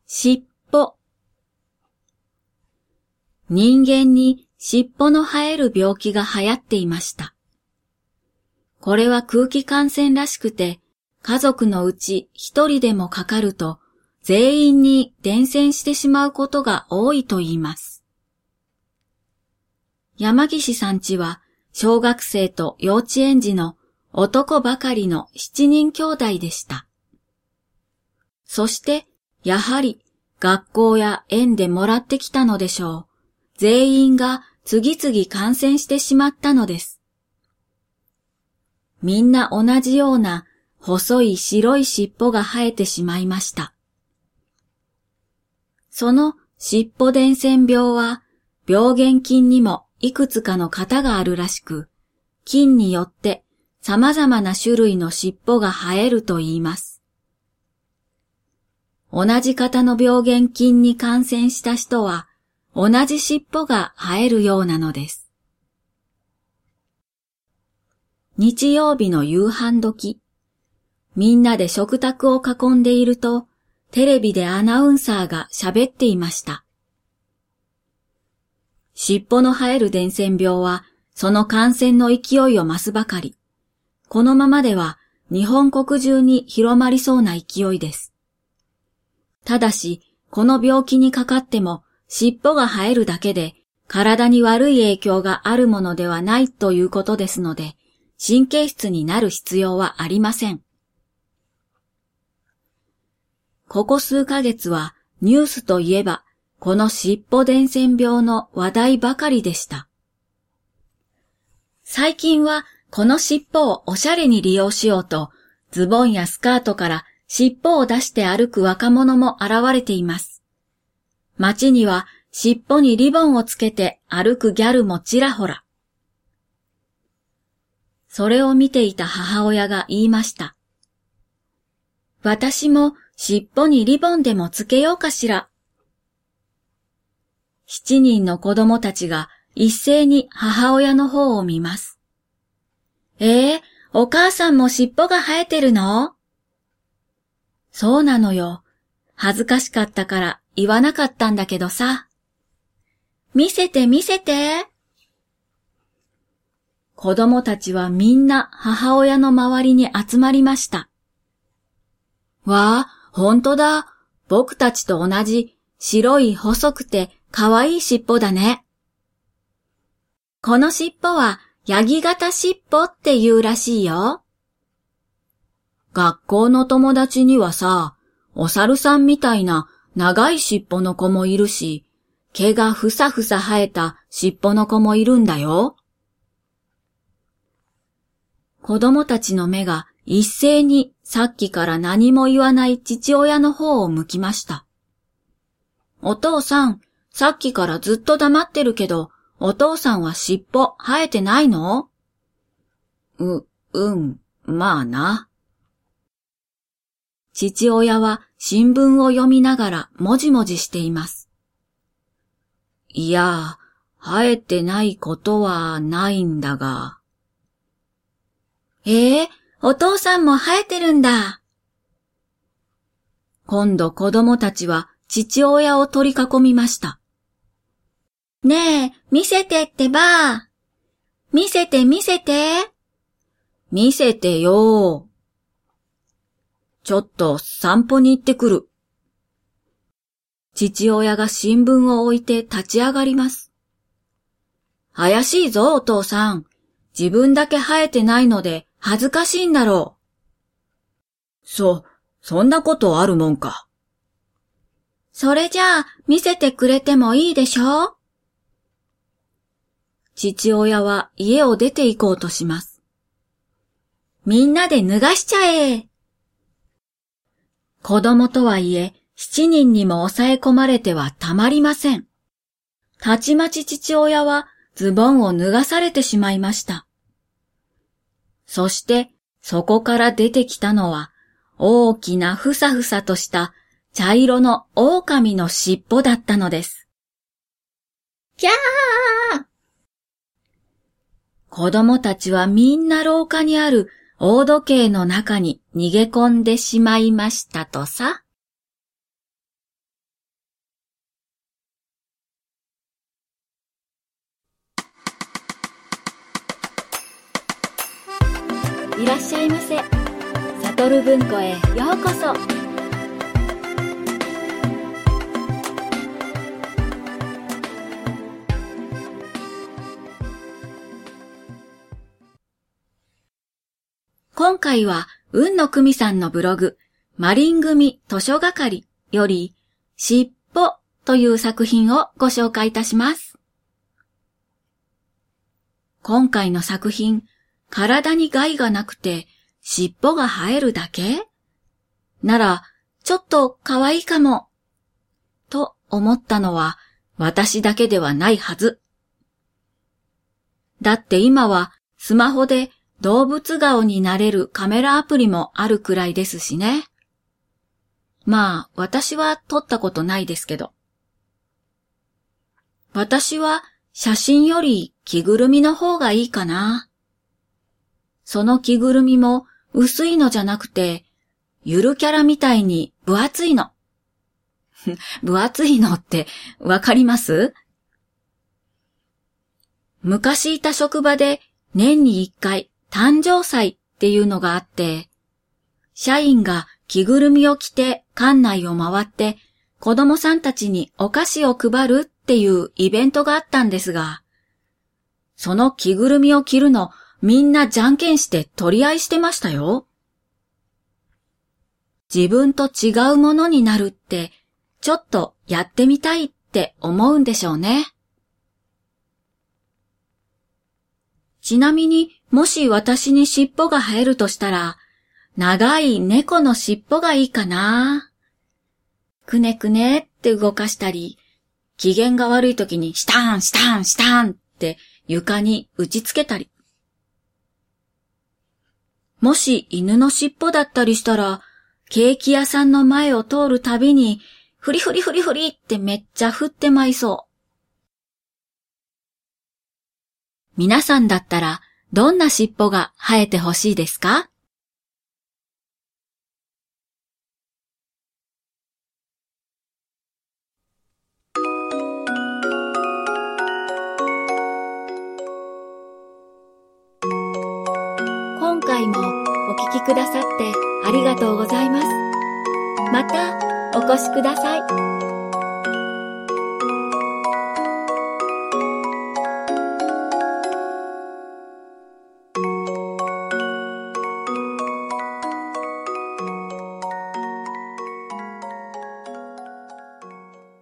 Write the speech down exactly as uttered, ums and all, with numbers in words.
尻尾。人間に尻尾の生える病気が流行っていました。これは空気感染らしくて、家族のうち一人でもかかると、全員に伝染してしまうことが多いと言います。山岸さんちは、小学生と幼稚園児の男ばかりの七人兄弟でした。そして、やはり学校や園でもらってきたのでしょう。全員が次々感染してしまったのです。みんな同じような細い白い尻尾が生えてしまいました。その尻尾伝染病は病原菌にもいくつかの型があるらしく、菌によって様々な種類の尻尾が生えると言います。同じ型の病原菌に感染した人は同じ尻尾が生えるようなのです。日曜日の夕飯時、みんなで食卓を囲んでいると、テレビでアナウンサーが喋っていました。尻尾の生える伝染病は、その感染の勢いを増すばかり。このままでは日本国中に広まりそうな勢いです。ただし、この病気にかかっても尻尾が生えるだけで体に悪い影響があるものではないということですので、神経質になる必要はありません。ここ数ヶ月はニュースといえばこの尻尾伝染病の話題ばかりでした。最近はこの尻尾をおしゃれに利用しようとズボンやスカートから尻尾を出して歩く若者も現れています。街には尻尾にリボンをつけて歩くギャルもちらほら。それを見ていた母親が言いました。私も尻尾にリボンでもつけようかしら。七人の子供たちが一斉に母親の方を見ます。えー、お母さんも尻尾が生えてるの？そうなのよ。恥ずかしかったから言わなかったんだけどさ。見せて見せて。子供たちはみんな母親の周りに集まりました。わあ、ほんとだ。僕たちと同じ白い細くてかわいい尻尾だね。この尻尾はヤギ型尻尾って言うらしいよ。学校の友達にはさ、お猿さんみたいな長い尻尾の子もいるし、毛がふさふさ生えた尻尾の子もいるんだよ。子供たちの目が一斉にさっきから何も言わない父親の方を向きました。お父さん、さっきからずっと黙ってるけど、お父さんは尻尾生えてないの？う、うん、まあな。父親は新聞を読みながらもじもじしています。いや、生えてないことはないんだが。ええ、お父さんも生えてるんだ。今度子供たちは父親を取り囲みました。ねえ、見せてってば。見せて見せて。見せてよ。ちょっと散歩に行ってくる。父親が新聞を置いて立ち上がります。怪しいぞお父さん。自分だけ生えてないので恥ずかしいんだろう。そ、そんなことあるもんか。それじゃあ見せてくれてもいいでしょ？父親は家を出て行こうとします。みんなで脱がしちゃえ。子供とはいえ、七人にも抑え込まれてはたまりません。たちまち父親はズボンを脱がされてしまいました。そしてそこから出てきたのは大きなふさふさとした茶色の狼の尻尾だったのです。キャー！子供たちはみんな廊下にある大時計の中に逃げ込んでしまいましたとさ。 いらっしゃいませ。サトル文庫へようこそ。今回は、雲野久美さんのブログ、マリン組図書係より、しっぽという作品をご紹介いたします。今回の作品、体に害がなくて、尻尾が生えるだけ？なら、ちょっと可愛いかも。と思ったのは、私だけではないはず。だって今は、スマホで、動物顔になれるカメラアプリもあるくらいですしね。まあ、私は撮ったことないですけど。私は写真より着ぐるみの方がいいかな。その着ぐるみも薄いのじゃなくて、ゆるキャラみたいに分厚いの。分厚いのってわかります？昔いた職場で年に一回、誕生祭っていうのがあって、社員が着ぐるみを着て館内を回って子供さんたちにお菓子を配るっていうイベントがあったんですが、その着ぐるみを着るのみんなじゃんけんして取り合いしてましたよ。自分と違うものになるってちょっとやってみたいって思うんでしょうね。ちなみに、もし私に尻尾が生えるとしたら、長い猫の尻尾がいいかな。くねくねって動かしたり、機嫌が悪い時にシタンシタンシタンって床に打ちつけたり。もし犬の尻尾だったりしたら、ケーキ屋さんの前を通るたびに、フリフリフリフリってめっちゃ振ってまいそう。皆さんだったらどんな尻尾が生えてほしいですか？今回もお聞きくださってありがとうございます。またお越しください。